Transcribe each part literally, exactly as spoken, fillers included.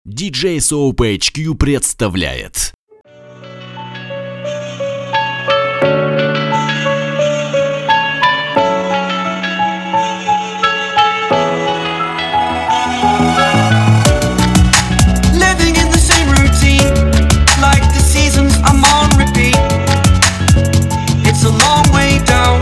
ди джей Soap эйч кью представляет. Living in the same routine, like the seasons I'm on repeat. It's a long way down.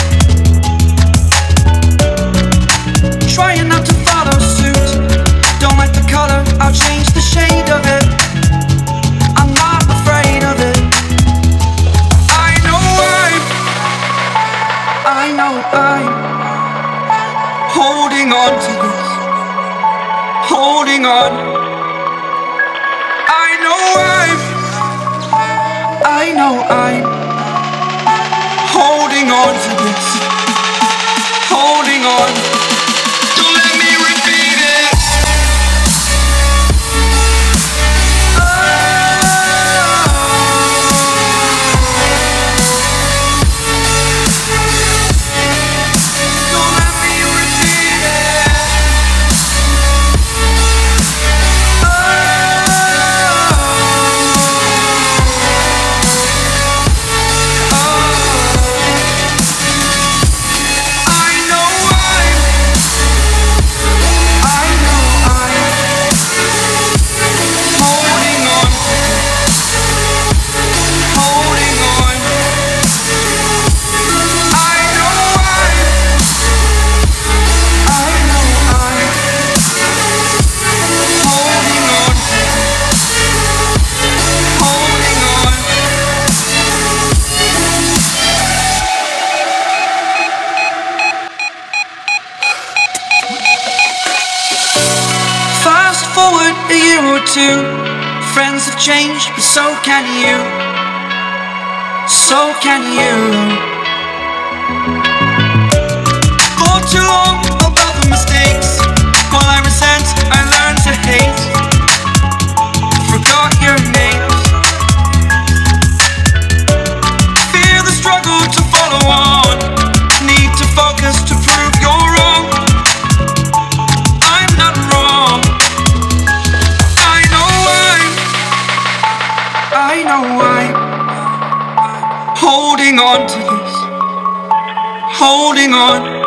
Trying not to follow suit. Don't like the color, I'll change the shade of it. I'm not afraid of it. I know I'm, I know I'm holding on to this, holding on. I know I'm, I know I'm holding on to this, holding on. Don't let me repeat it. Don't let me repeat it. I know I'm, I know I'm holding on to this, holding on. I know I'm, I know I'm holding on to this, holding on. Fast forward a year or two, friends have changed, but so can you, so can you. For too long about the mistakes, while I resent, I learned to hate. Forgot your names. Fear the struggle to follow on. Need to focus to prove you're wrong. I'm not wrong. I know I'm, I know I'm holding on to this, holding on.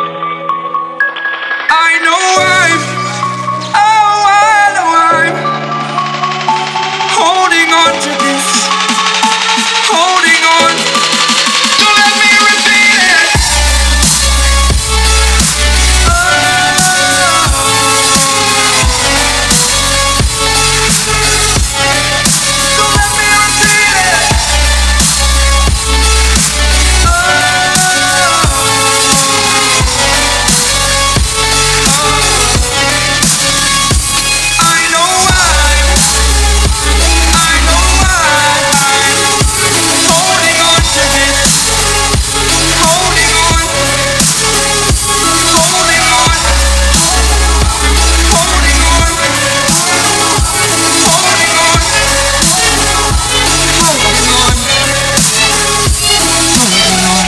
I know I'm, oh I know I'm holding on to this, holding on. Don't let me repeat it. Don't let me repeat it. I know I'm, I know I'm holding on to this, holding on, holding on, holding on, holding on, holding on, holding on.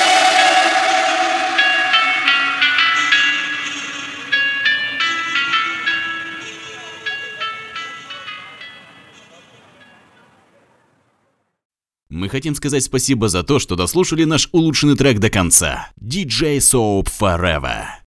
Мы хотим сказать спасибо за то, что дослушали наш улучшенный трек до конца. ди джей Soap Forever.